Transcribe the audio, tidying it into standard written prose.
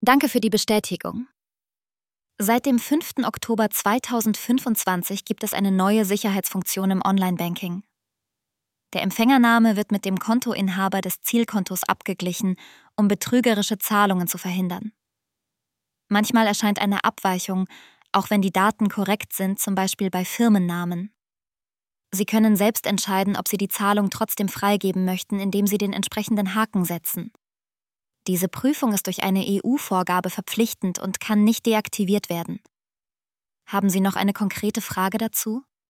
Danke für die Bestätigung. Seit dem 5. Oktober 2025 gibt es eine neue Sicherheitsfunktion im Online-Banking. Der Empfängername wird mit dem Kontoinhaber des Zielkontos abgeglichen, um betrügerische Zahlungen zu verhindern. Manchmal erscheint eine Abweichung, auch wenn die Daten korrekt sind, zum Beispiel bei Firmennamen. Sie können selbst entscheiden, ob Sie die Zahlung trotzdem freigeben möchten, indem Sie den entsprechenden Haken setzen. Diese Prüfung ist durch eine EU-Vorgabe verpflichtend und kann nicht deaktiviert werden. Haben Sie noch eine konkrete Frage dazu?